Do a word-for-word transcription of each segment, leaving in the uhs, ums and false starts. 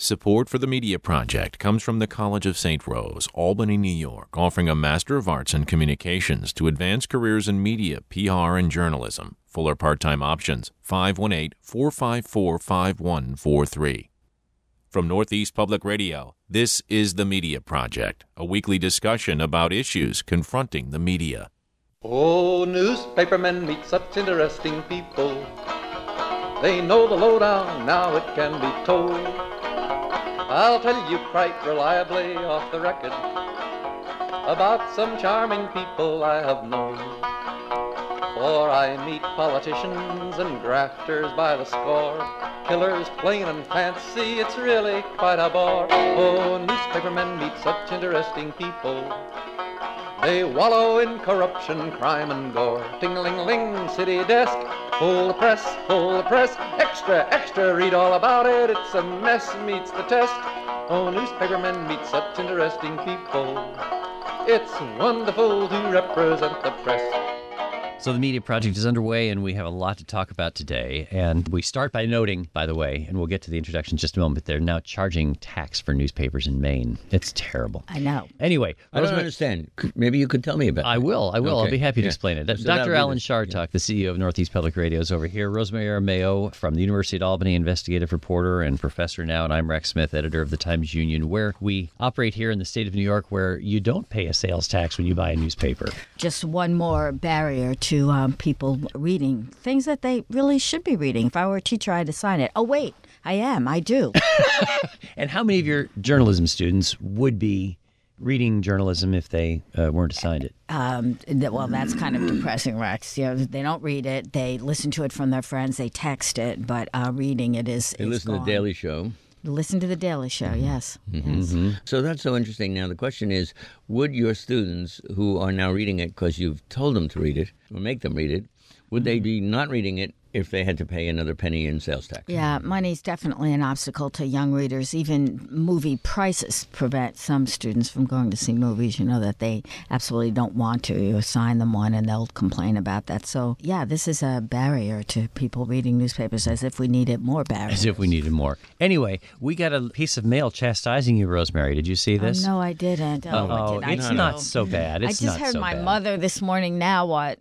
Support for the Media Project comes from the College of Saint Rose, Albany, New York, offering a Master of Arts in Communications to advance careers in media, P R, and journalism. Fuller part-time options, five one eight, four five four, five one four three. From Northeast Public Radio, this is The Media Project, a weekly discussion about issues confronting the media. Oh, newspapermen meet such interesting people. They know the lowdown, now it can be told. I'll tell you quite reliably off the record about some charming people I have known. For I meet politicians and grafters by the score, killers plain and fancy, it's really quite a bore. Oh, newspapermen meet such interesting people. They wallow in corruption, crime and gore. Ting-a-ling-ling, city desk, pull the press, pull the press. Extra, extra, read all about it, it's a mess, meets the test. Oh, newspapermen meet such interesting people. It's wonderful to represent the press. So the Media Project is underway, and we have a lot to talk about today. And we start by noting, by the way, and we'll get to the introduction in just a moment, but they're now charging tax for newspapers in Maine. It's terrible. I know. Anyway. I don't understand. Maybe you could tell me about it. I will. I will. Okay. I'll be happy to Yeah. explain it. So Doctor Alan the, Chartock, yeah. the C E O of Northeast Public Radio, is over here. Rosemary Aramayo from the University at Albany, investigative reporter and professor now, and I'm Rex Smith, editor of the Times-Union, where we operate here in the state of New York, where you don't pay a sales tax when you buy a newspaper. Just one more barrier to um, people reading things that they really should be reading. If I were a teacher, I'd assign it. Oh, wait, I am. I do. And how many of your journalism students would be reading journalism if they uh, weren't assigned it? Um, th- well, that's kind of depressing, Rex. You know, they don't read it. They listen to it from their friends. They text it. But uh, reading it is They is listen gone. to The Daily Show. Listen to The Daily Show, yes. Mm-hmm. yes. Mm-hmm. So that's so interesting. Now, the question is, would your students who are now reading it because you've told them to read it or make them read it, would they be not reading it if they had to pay another penny in sales tax? Yeah, money's definitely an obstacle to young readers. Even movie prices prevent some students from going to see movies, you know, that they absolutely don't want to. You assign them one and they'll complain about that. So, yeah, this is a barrier to people reading newspapers, as if we needed more barriers. As if we needed more. Anyway, we got a piece of mail chastising you, Rosemary. Did you see this? Oh, no, I didn't. Oh, Oh, what did I it's do? not so bad. It's I just not heard so my bad. mother this morning. Now what?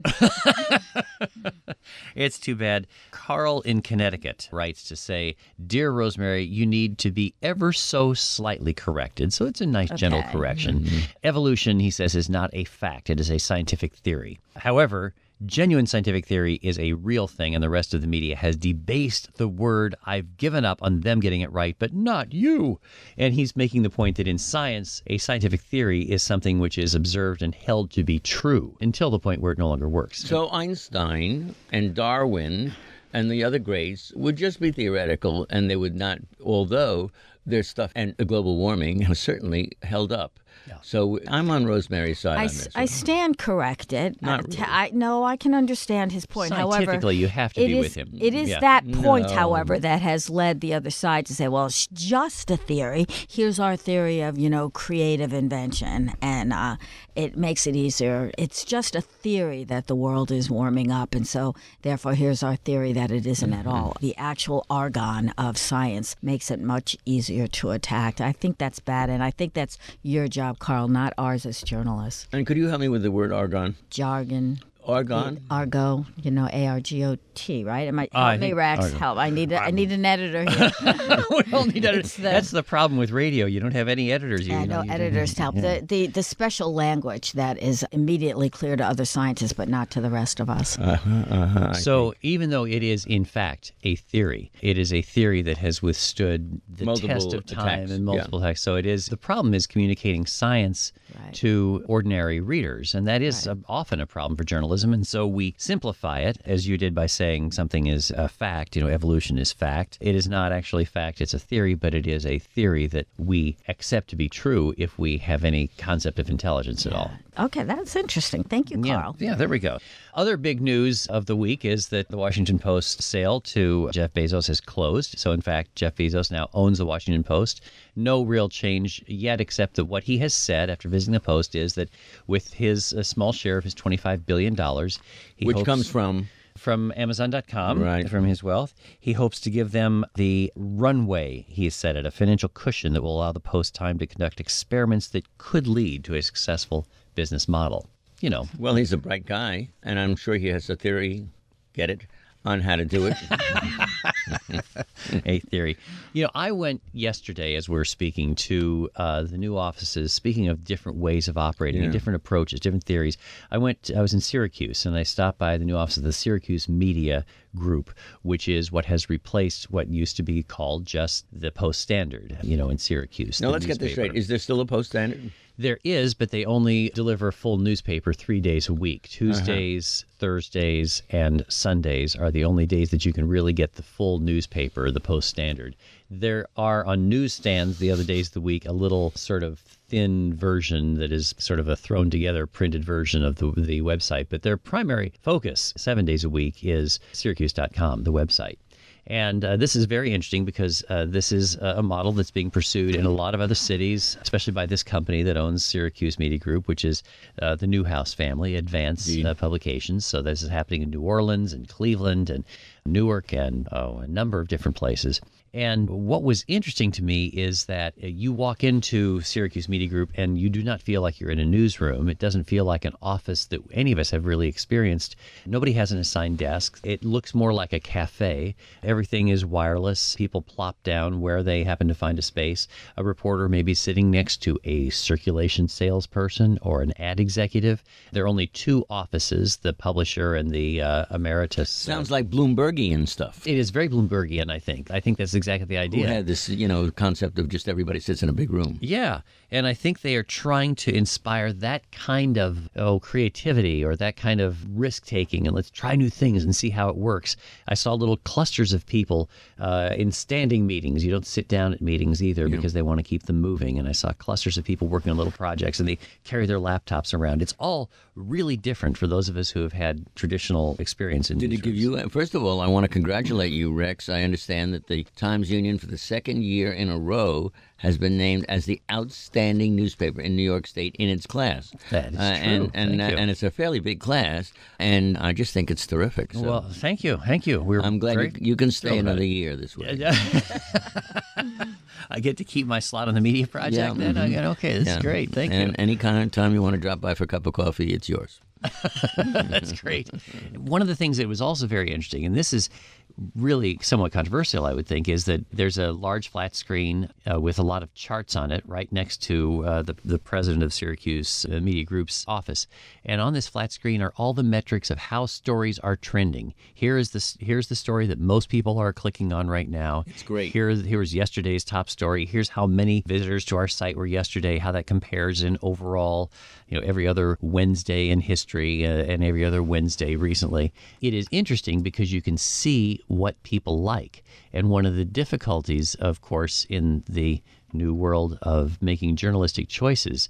It's too bad. Carl in Connecticut writes to say, Dear Rosemary, you need to be ever so slightly corrected. So it's a nice, gentle Okay. correction. Mm-hmm. Evolution, he says, is not a fact. It is a scientific theory. However, genuine scientific theory is a real thing, and the rest of the media has debased the word. I've given up on them getting it right, but not you. And he's making the point that in science, a scientific theory is something which is observed and held to be true until the point where it no longer works. So Einstein and Darwin and the other greats would just be theoretical, and they would not, although their stuff and global warming has certainly held up. Yeah. So I'm on Rosemary's side I, on s- this. I stand corrected. Not I, t- really. I, no, I can understand his point. However, Scientifically, you have to it be is- with him. It is Yeah. that point, No. however, that has led the other side to say, well, it's just a theory. Here's our theory of, you know, creative invention, and uh, it makes it easier. It's just a theory that the world is warming up, and so, therefore, here's our theory that it isn't at all. The actual argon of science makes it much easier to attack. I think that's bad, and I think that's your job, Carl, not ours as journalists. And could you help me with the word argon? Jargon. Argon? Argo, you know, A R G O T, right? Am I, Ah, I help me, think Rex. Argo. Help. I need a, I need an editor here. We all need editors. It's the- That's the problem with radio. You don't have any editors. You I know, know you editors to help. Yeah. The, the the special language that is immediately clear to other scientists, but not to the rest of us. Uh-huh, uh-huh. I So even though it is, in fact, a theory, it is a theory that has withstood the Multiple test of time attacks, and multiple attacks. So it is. The problem is communicating science Right. to ordinary readers, and that is uh, often a problem for journalism. And so we simplify it, as you did by saying something is a fact. You know, evolution is fact. It is not actually fact. It's a theory, but it is a theory that we accept to be true if we have any concept of intelligence at all. Okay, that's interesting. Thank you, Carl. Yeah, yeah, there we go. Other big news of the week is that the Washington Post sale to Jeff Bezos has closed. So, in fact, Jeff Bezos now owns the Washington Post. No real change yet, except that what he has said after visiting the Post is that with his uh, small share of his twenty-five billion dollars, he Which hopes comes from? from Amazon dot com, Right. from his wealth. He hopes to give them the runway, he has said it, a financial cushion that will allow the Post time to conduct experiments that could lead to a successful business model. You know, Well, he's a bright guy, and I'm sure he has a theory, get it, on how to do it. a theory. You know, I went yesterday, as we were speaking, to uh, the new offices. Speaking of different ways of operating, Yeah. different approaches, different theories. I went. I was in Syracuse, and I stopped by the new office of the Syracuse Media Group, which is what has replaced what used to be called just the Post Standard. You know, in Syracuse. Now, the let's get this newspaper. straight. Is there still a Post Standard? There is, but they only deliver a full newspaper three days a week. Tuesdays, Thursdays, and Sundays are the only days that you can really get the full newspaper, the Post Standard. There are on newsstands the other days of the week a little sort of thin version that is sort of a thrown together printed version of the, the website, but their primary focus seven days a week is Syracuse dot com, the website. And uh, this is very interesting because uh, this is a model that's being pursued in a lot of other cities, especially by this company that owns Syracuse Media Group, which is uh, the Newhouse family, Advance uh, Publications. So this is happening in New Orleans and Cleveland and Newark and oh, a number of different places. And what was interesting to me is that uh, you walk into Syracuse Media Group and you do not feel like you're in a newsroom. It doesn't feel like an office that any of us have really experienced. Nobody has an assigned desk. It looks more like a cafe. Everything is wireless. People plop down where they happen to find a space. A reporter may be sitting next to a circulation salesperson or an ad executive. There are only two offices, the publisher and the uh, emeritus. Sounds like Bloombergian stuff. It is very Bloombergian, I think. I think that's exactly the Who idea. had this, you know, concept of just everybody sits in a big room. Yeah, and I think they are trying to inspire that kind of oh creativity or that kind of risk taking, and let's try new things and see how it works. I saw little clusters of people uh, in standing meetings. You don't sit down at meetings either because they want to keep them moving. And I saw clusters of people working on little projects, and they carry their laptops around. It's all really different for those of us who have had traditional experience in. Did it give you? First of all, I want to congratulate you, Rex. I understand that the Times Union, for the second year in a row, has been named as the outstanding newspaper in New York State in its class. That is uh, and, true. And, Thank you. and it's a fairly big class, and I just think it's terrific. So Well, thank you, thank you. We're I'm glad very you, you can stay thrilled about another it. year this way. I get to keep my slot on the media project. Yeah, Then I mhm. get okay. This Yeah. is great. Thank and you. any kind of time you want to drop by for a cup of coffee, it's yours. That's great. One of the things that was also very interesting, and this is really somewhat controversial, I would think, is that there's a large flat screen uh, with a lot of charts on it right next to uh, the, the president of Syracuse uh, Media Group's office. And on this flat screen are all the metrics of how stories are trending. Here is the, here's the story that most people are clicking on right now. It's great. Here, here's yesterday's top story. Here's how many visitors to our site were yesterday, how that compares in overall, you know, every other Wednesday in history uh, and every other Wednesday recently. It is interesting because you can see what people like. And one of the difficulties, of course, in the new world of making journalistic choices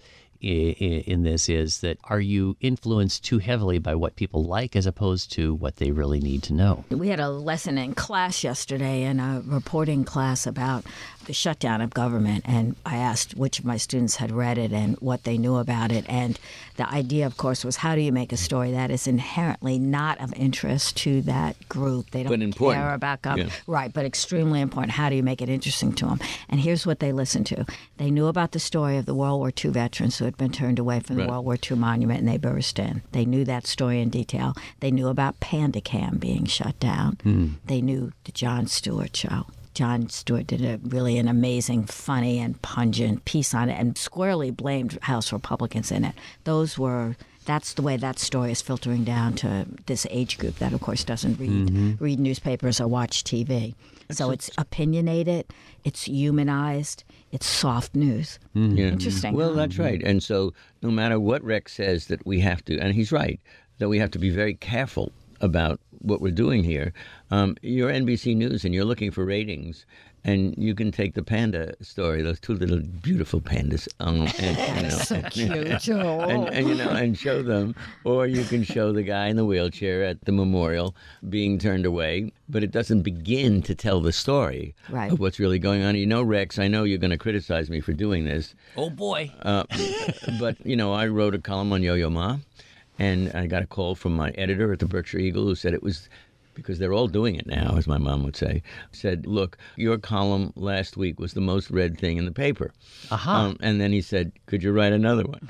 in this is that are you influenced too heavily by what people like as opposed to what they really need to know? We had a lesson in class yesterday in a reporting class about the shutdown of government, and I asked which of my students had read it and what they knew about it. And the idea, of course, was how do you make a story that is inherently not of interest to that group? They don't But important. care about government. Yeah. Right, but extremely important. How do you make it interesting to them? And here's what they listened to. They knew about the story of the World War Two veterans who had been turned away from the Right. World War Two monument and they burst in. They knew that story in detail. They knew about PandaCam being shut down. They knew the Jon Stewart show. Jon Stewart did a really an amazing, funny, and pungent piece on it and squarely blamed House Republicans in it. Those were... That's the way that story is filtering down to this age group that, of course, doesn't read Mm-hmm. read newspapers or watch T V. So it's opinionated, it's humanized, it's soft news. Yeah. Interesting. Well, huh? that's right. And so no matter what Rex says that we have to, and he's right, that we have to be very careful about what we're doing here. Um, you're N B C News and you're looking for ratings, and you can take the panda story, those two little beautiful pandas, um, and, you know, So cute. Oh. and, and you know, and show them, or you can show the guy in the wheelchair at the memorial being turned away, but it doesn't begin to tell the story Right. of what's really going on. You know, Rex, I know you're going to criticize me for doing this, Oh, boy. uh, but you know, I wrote a column on Yo-Yo Ma, And I got a call from my editor at the Berkshire Eagle who said it was, because they're all doing it now, as my mom would say, said, look, your column last week was the most read thing in the paper. Uh-huh. Um, and then he said, could you write another one?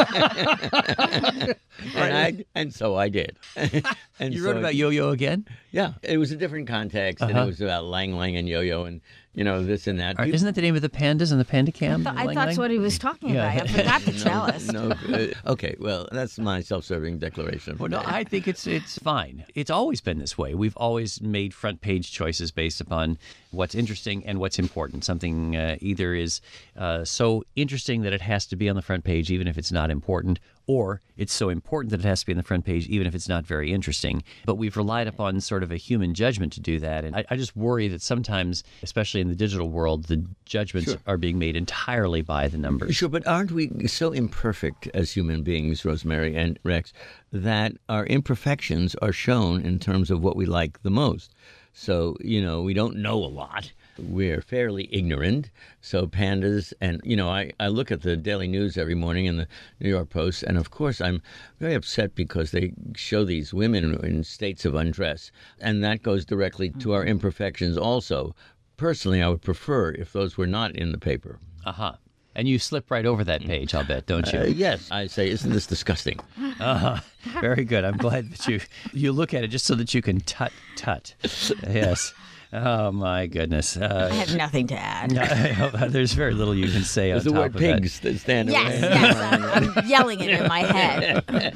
and, I, and so I did. and You so wrote about Yo-Yo again? Yeah, it was a different context, and Uh-huh. it was about Lang Lang and Yo-Yo and, you know, this and that. Or You- isn't that the name of the pandas and the panda cam? I Lang thought that's Lang? what he was talking Yeah. about. I forgot to tell us. No, uh, okay, well, that's my self-serving declaration. Well, no, I think it's it's fine. It's always been this way. We've always made front page choices based upon what's interesting and what's important. Something uh, either is uh, so interesting that it has to be on the front page, even if it's not important, or it's so important that it has to be on the front page, even if it's not very interesting. But we've relied upon sort of a human judgment to do that. And I, I just worry that sometimes, especially in the digital world, the judgments Sure. are being made entirely by the numbers. Sure, but aren't we so imperfect as human beings, Rosemary and Rex, that our imperfections are shown in terms of what we like the most? So, you know, we don't know a lot. We're fairly ignorant. So pandas, and, you know, I, I look at the Daily News every morning and the New York Post, and of course I'm very upset because they show these women in states of undress, and that goes directly to our imperfections also. Personally, I would prefer if those were not in the paper. Uh-huh. And you slip right over that page, I'll bet, don't you? Uh, yes, I say, isn't this disgusting? Uh-huh. Very good. I'm glad that you you look at it just so that you can tut tut. Yes. Oh my goodness. I Uh, have nothing to add. there's very little you can say on There's the top word of that. pigs that stand Yes, away. yes, I'm, I'm yelling it in my head.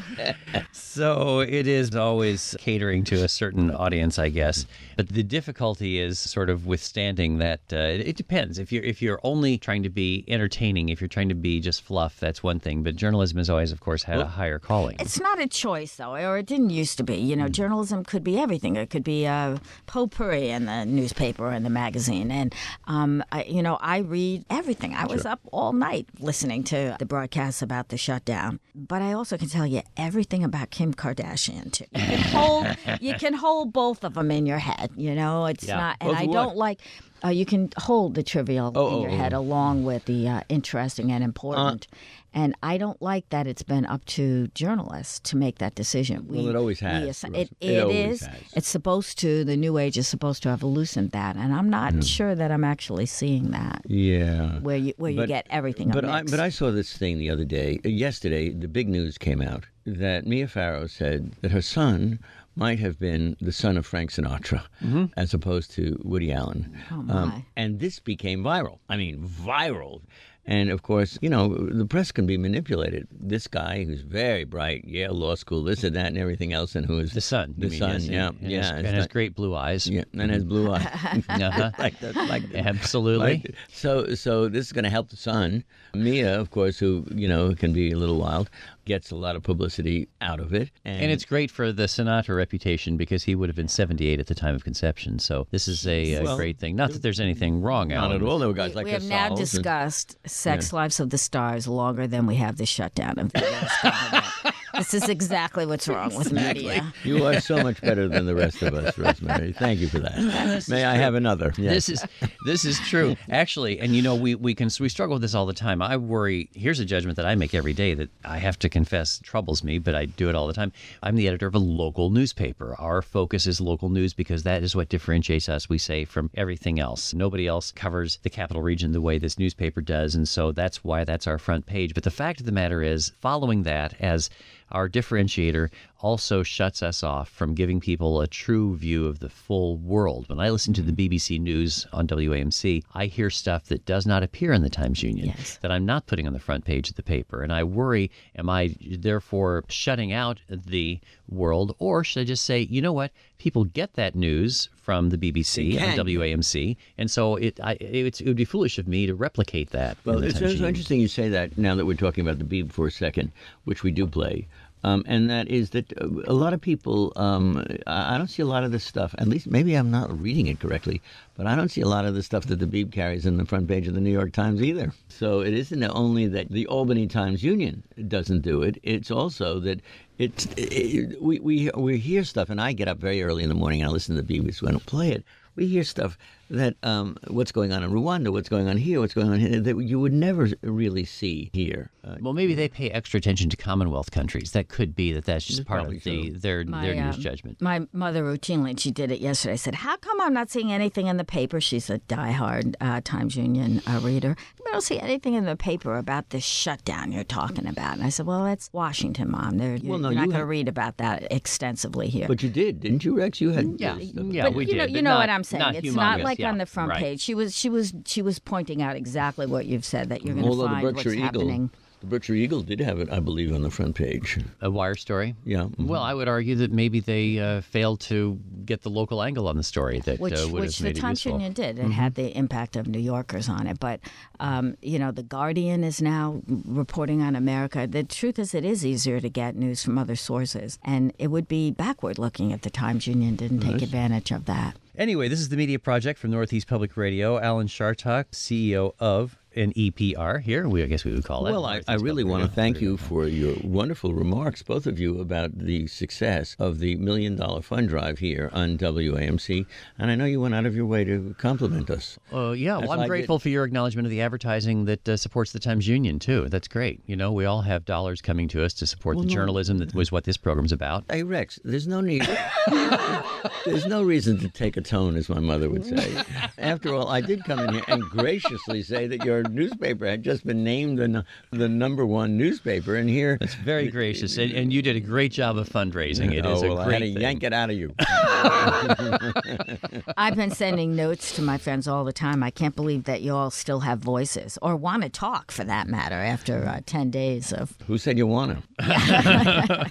So it is always catering to a certain audience, I guess. But the difficulty is sort of withstanding that. Uh, it, it depends. If you're if you're only trying to be entertaining, if you're trying to be just fluff, that's one thing. But journalism has always, of course, had a higher calling. It's not a choice, though, or it didn't used to be. You know, journalism could be everything. It could be uh, potpourri in the newspaper and the magazine. And, um, I, you know, I read everything. I was up all night listening to the broadcasts about the shutdown. But I also can tell you everything about Kim Kardashian, too. You can hold, you can hold both of them in your head, you know? It's Yeah. not, and Both I of don't what? like... Uh, you can hold the trivial Oh, in oh, your oh. head along with the uh, interesting and important. And I don't like that it's been up to journalists to make that decision. Well, it always has, assi- Rosa. it It it always is. has. It's supposed to, the new age is supposed to have loosened that. And I'm not sure that I'm actually seeing that, Yeah. where you where you But- get everything a But I, mix. but I saw this thing the other day. Uh, Yesterday, the big news came out that Mia Farrow said that her son might have been the son of Frank Sinatra as opposed to Woody Allen. Oh, my. and this became viral. I mean, viral. And of course, you know, the press can be manipulated. This guy who's very bright, Yale Law School, this and that and everything else, and who is The sun. The you mean, son, yes, yeah. and, yeah. has, it's and has not- great blue eyes. yeah, and has blue eyes. Uh-huh. like that, like that. Absolutely. Like- so, so this is going to help the son. Mia, of course, who you know can be a little wild, gets a lot of publicity out of it, and, And it's great for the Sinatra reputation because he would have been seventy-eight at the time of conception. So this is a, uh Well, great thing. Not that there's anything wrong, not Alan. at all. There were guys we, like we have now Casals and- discussed Sex Lives of the Stars longer than we have the shutdown of the U S government. This is exactly what's wrong with media. You are so much better than the rest of us, Rosemary. Thank you for that. May I have another? Yes. This is this is true, actually. And you know, we we can we struggle with this all the time. I worry. Here's a judgment that I make every day that I have to confess troubles me, but I do it all the time. I'm the editor of a local newspaper. Our focus is local news because that is what differentiates us, we say, from everything else. Nobody else covers the capital region the way this newspaper does, and so that's why that's our front page. But the fact of the matter is, following that as our differentiator also shuts us off from giving people a true view of the full world. When I listen to the B B C News on W A M C, I hear stuff that does not appear in the Times Union, Yes. that I'm not putting on the front page of the paper. And I worry, am I therefore shutting out the world? Or should I just say, you know what? People get that news from the B B C They on can. W A M C. And so it, I, it's, it would be foolish of me to replicate that. in Well, the it's Times so Union. interesting you say that now that we're talking about the Beeb for a second, which we do play. Um, and that is that uh, a lot of people, um, I I don't see a lot of this stuff, at least maybe I'm not reading it correctly, but I don't see a lot of the stuff that the Beeb carries in the front page of the New York Times either. So it isn't only that the Albany Times Union doesn't do it, it's also that it's, it, we, we, we hear stuff, and I get up very early in the morning and I listen to the Beeb when I play it. We hear stuff that um, what's going on in Rwanda, what's going on here, what's going on here, that you would never really see here. Uh, Well, maybe they pay extra attention to Commonwealth countries. That could be that that's just It's part probably of the, so. their My, their news um, judgment. My mother routinely, and she did it yesterday, said, how come I'm not seeing anything in the paper? She's a diehard uh, Times Union uh, reader. I don't see anything in the paper about this shutdown you're talking about. And I said, well, that's Washington, Mom. They're, Well, no, you're not you going to have- read about that extensively here. but you did, didn't you, Rex? You had Yeah, uh, stuff. yeah, but we you did. know, but you know not- what I'm saying. not It's not humongous, like yeah, on the front right. page. She was, she was, she was pointing out exactly what you've said, that you're going to Although the find Berkshire what's Eagle, happening. the Berkshire Eagle did have it, I believe, on the front page. A wire story. Yeah. mhm. Well, I would argue that maybe they uh, failed to get the local angle on the story that Which, uh, would which have the made it Times useful. Union did. It had the impact of New Yorkers on it. But, um, you know, The Guardian is now reporting on America. The truth is, it is easier to get news from other sources. And it would be backward looking if the Times Union didn't take advantage of that. Anyway, this is the Media Project from Northeast Public Radio. Alan Chartock, C E O of an E P R here. We, I guess we would call it. Well, I, I really want to thank you for your wonderful remarks, both of you, about the success of the Million Dollar Fund Drive here on W A M C. And I know you went out of your way to compliment us. Uh, yeah, That's well, why I I'm grateful for your acknowledgement of the advertising that uh, supports the Times Union, too. That's great. You know, we all have dollars coming to us to support Well, the no. journalism that was what this program's about. Hey, Rex, there's no need. There's no reason to take a tone, as my mother would say. After all, I did come in here and graciously say that your newspaper had just been named the, n- the number one newspaper, and here... It's very gracious, and, and you did a great job of fundraising. It is oh, a well, great I had to thing. yank it out of you. I've been sending notes to my friends all the time. I can't believe that you all still have voices, or want to talk, for that matter, after uh, ten days of... Who said you want to?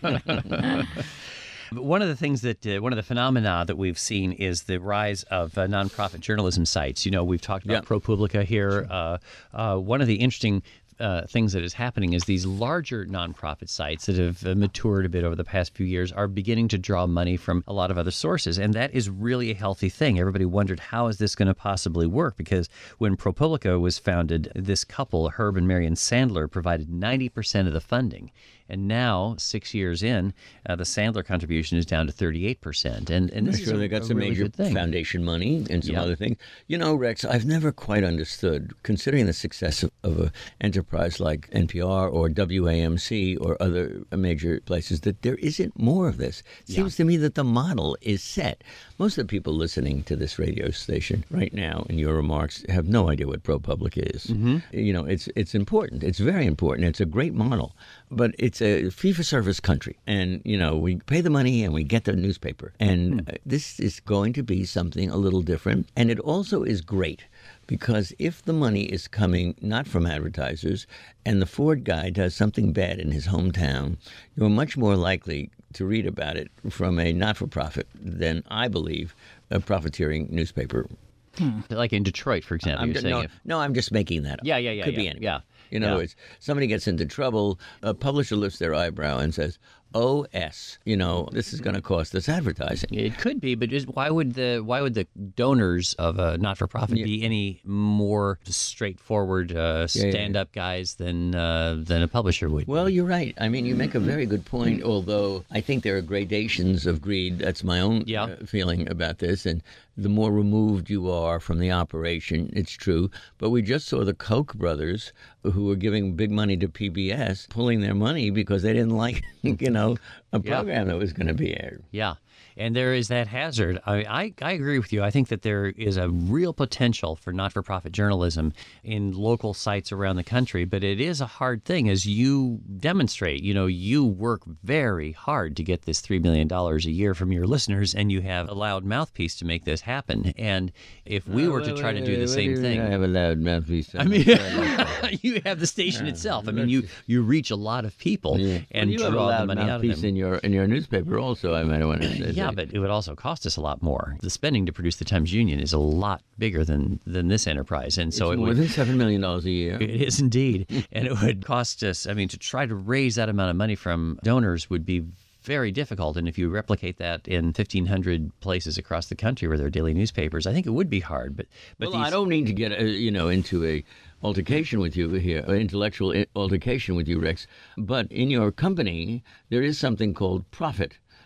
But one of the things that, uh, one of the phenomena that we've seen is the rise of uh, nonprofit journalism sites. You know, we've talked about Yeah. ProPublica here. Uh, uh, one of the interesting uh, things that is happening is these larger nonprofit sites that have uh, matured a bit over the past few years are beginning to draw money from a lot of other sources, and that is really a healthy thing. Everybody wondered, how is this going to possibly work? Because when ProPublica was founded, this couple, Herb and Marion Sandler, provided ninety percent of the funding. And now, six years in, uh, the Sandler contribution is down to thirty-eight percent. And, and this I'm is sure a, they got a some really major good thing. foundation money and some Yeah. other things. You know, Rex, I've never quite understood, considering the success of, of an enterprise like N P R or W A M C or other major places, that there isn't more of this. It seems to me that the model is set. Most of the people listening to this radio station right now, in your remarks, have no idea what ProPublica is. Mm-hmm. You know, it's it's important. It's very important. It's a great model. But it's a fee-for-service country. And, you know, we pay the money and we get the newspaper. And uh, this is going to be something a little different. And it also is great because if the money is coming not from advertisers and the Ford guy does something bad in his hometown, you're much more likely to read about it from a not-for-profit than, I believe, a profiteering newspaper. Like in Detroit, for example, I'm you're ju- saying no, if- no, I'm just making that up. Yeah, yeah, yeah, Could be yeah, anyone. yeah. In other Yeah. words, somebody gets into trouble, a publisher lifts their eyebrow and says, O S, you know, this is going to cost us advertising. It could be, but just why would the why would the donors of a not-for-profit Yeah. be any more straightforward uh, yeah, yeah. stand-up guys than uh, than a publisher would? Well, you're right. I mean, you make a very good point, although I think there are gradations of greed. That's my own Yeah. uh, feeling about this. And the more removed you are from the operation, it's true. But we just saw the Koch brothers, who were giving big money to P B S, pulling their money because they didn't like, you know, a Yeah. program that was going to be aired. Yeah. And there is that hazard. I, I I agree with you. I think that there is a real potential for not-for-profit journalism in local sites around the country, but it is a hard thing, as you demonstrate. You know, you work very hard to get this three million dollars a year from your listeners, and you have a loud mouthpiece to make this happen. And if we were to try to do the same thing... I have a loud mouthpiece. I mean, you have the station itself. I mean, you, you reach a lot of people Yeah. and Well, you have a draw the loud money out of mouthpiece them. in your in your newspaper also. I might want to say. Yeah, but it would also cost us a lot more. The spending to produce the Times Union is a lot bigger than, than this enterprise, and so it's it more would. than seven million dollars a year. It is indeed, and it would cost us. I mean, to try to raise that amount of money from donors would be very difficult. And if you replicate that in fifteen hundred places across the country where there are daily newspapers, I think it would be hard. But but Well, these, I don't need to get uh, you know into a altercation with you here, an intellectual i- altercation with you, Rex. But in your company, there is something called profit.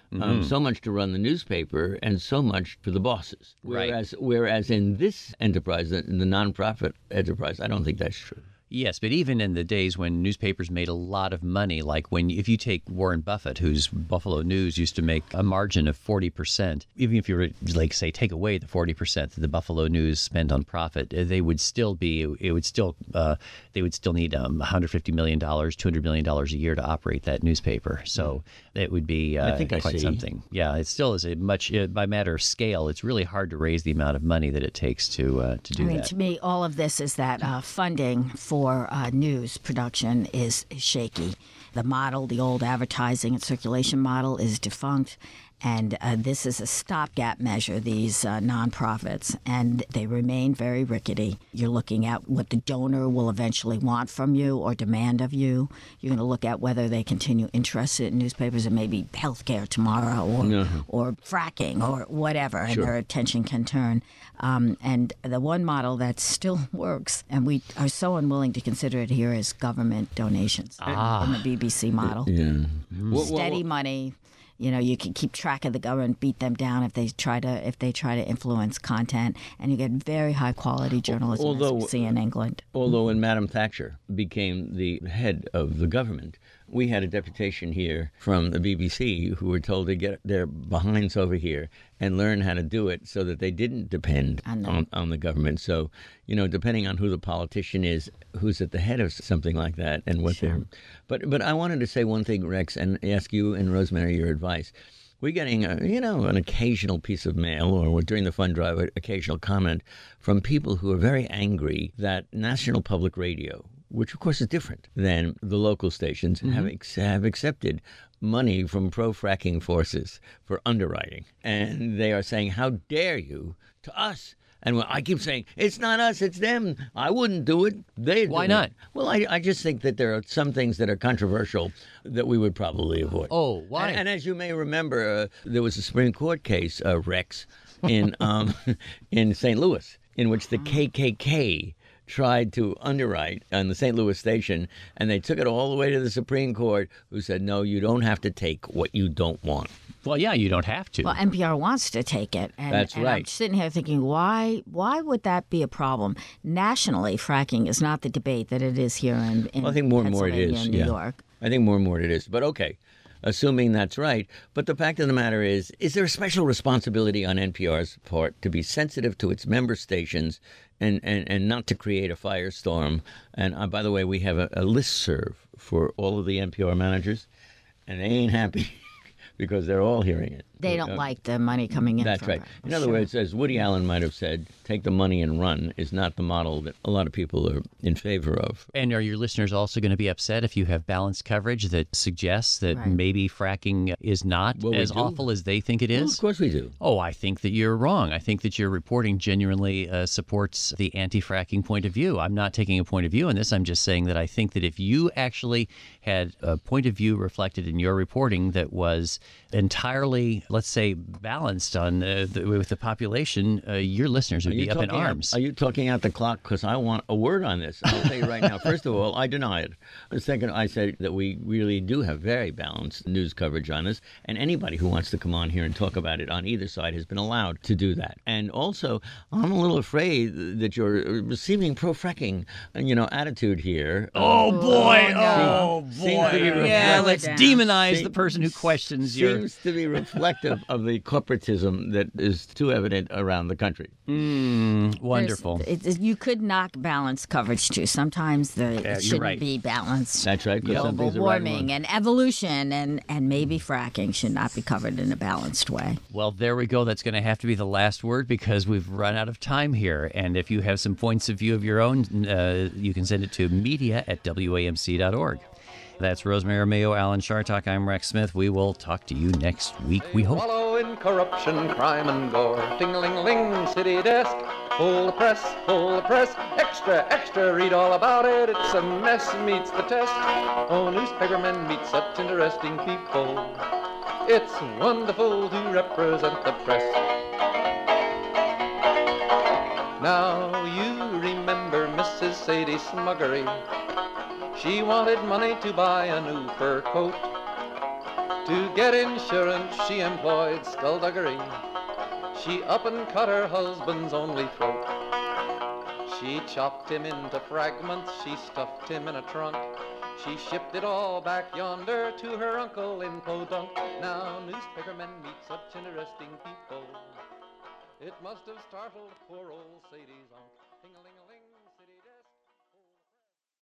Um, Mm-hmm. so much to run the newspaper and so much for the bosses. Right. Whereas, whereas in this enterprise, in the nonprofit enterprise, I don't think that's true. Yes, but even in the days when newspapers made a lot of money, like when if you take Warren Buffett, whose Buffalo News used to make a margin of forty percent, even if you were like say take away the forty percent that the Buffalo News spent on profit, they would still be it would still uh, they would still need um, one hundred fifty million dollars, two hundred million dollars a year to operate that newspaper. So it would be uh, I think I quite see. something. Yeah, it still is a much uh, by matter of scale. It's really hard to raise the amount of money that it takes to uh, to do I mean, that. to me, all of this is that uh, funding for uh, news production is, is shaky. The model, the old advertising and circulation model, is defunct. And uh, this is a stopgap measure, these uh, nonprofits, and they remain very rickety. You're looking at what the donor will eventually want from you or demand of you. You're going to look at whether they continue interested in newspapers and maybe healthcare tomorrow or, No. or fracking or whatever, and Sure. their attention can turn. Um, and the one model that still works, and we are so unwilling to consider it here, is government donations Ah. in the B B C model. Yeah. Well, Steady well, money. You know, you can keep track of the government, beat them down if they try to if they try to influence content, and you get very high quality journalism, Although- as we see in England. Although when Madam Thatcher became the head of the government, we had a deputation here from the B B C who were told to get their behinds over here and learn how to do it so that they didn't depend On on, the- on, the government. So, you know, depending on who the politician is, who's at the head of something like that and what they're... But, but I wanted to say one thing, Rex, and ask you and Rosemary your advice. We're getting, a, you know, an occasional piece of mail or during the fund drive, an occasional comment from people who are very angry that National Public Radio, which of course is different than the local stations, Mm-hmm. have, ex- have accepted money from pro-fracking forces for underwriting. And they are saying, how dare you to us? And I keep saying, it's not us, it's them. I wouldn't do it. They'd Why do not? it. Well, I, I just think that there are some things that are controversial that we would probably avoid. Oh, why? And, and as you may remember, uh, there was a Supreme Court case, uh, Rex, in um, in Saint Louis, in which the K K K tried to underwrite on the Saint Louis station, and they took it all the way to the Supreme Court, who said, no, you don't have to take what you don't want. Well, yeah, you don't have to. Well, N P R wants to take it, and, That's and I'm right. sitting here thinking, why? Why would that be a problem? Nationally, fracking is not the debate that it is here in, in Well, I think more and more it Pennsylvania is. and New yeah. York. I think more and more it is. But okay, assuming that's right. But the fact of the matter is, is there a special responsibility on N P R's part to be sensitive to its member stations and, and, and not to create a firestorm? And uh, by the way, we have a, a listserv for all of the N P R managers, and they ain't happy because they're all hearing it. They don't Uh, like the money coming in. That's from right. it. In other Sure. words, as Woody Allen might have said, take the money and run is not the model that a lot of people are in favor of. And are your listeners also going to be upset if you have balanced coverage that suggests that Right. maybe fracking is not Well, we as do. awful as they think it Well, is? of course we do. Oh, I think that you're wrong. I think that your reporting genuinely uh, supports the anti-fracking point of view. I'm not taking a point of view on this. I'm just saying that I think that if you actually had a point of view reflected in your reporting that was entirely, let's say, balanced on uh, the, with the population, uh, your listeners would Are you be up in talking out- arms. Are you talking out the clock? Because I want a word on this. I'll tell you right now. First of all, I deny it. Second, I said that we really do have very balanced news coverage on this, and anybody who wants to come on here and talk about it on either side has been allowed to do that. And also, I'm a little afraid that you're receiving pro-fracking, you know, attitude here. Oh boy! no. Oh Seems to be boy! reflective. Yeah, let's down. demonize Se- the person who questions your. Seems to be reflective of the corporatism that is too evident around the country. Mm, There's- wonderful. it- it- you could knock balanced coverage too. Sometimes the Yeah, it you're shouldn't right. be balanced. That's right, because some Global things are right and warming wrong. and evolution and, and maybe fracking should not be covered in a balanced way. Well, there we go. That's going to have to be the last word because we've run out of time here. And if you have some points of view of your own, uh, you can send it to media at W A M C dot org. That's Rosemary Mayo, Alan Chartock. I'm Rex Smith. We will talk to you next week, we hope. Wallow in corruption, crime, and gore. Ting-a-ling-ling, city desk. Full the press, full the press. Extra, extra, read all about it. It's a mess, meets the test. Oh, newspapermen meet such interesting people. It's wonderful to represent the press. Now you remember Missus Sadie Smuggery. She wanted money to buy a new fur coat. To get insurance she employed skullduggery. She up and cut her husband's only throat. She chopped him into fragments, she stuffed him in a trunk. She shipped it all back yonder to her uncle in Podunk. Now newspapermen meet such interesting people. It must have startled poor old Sadie's uncle. Ting-a-ling-a-ling.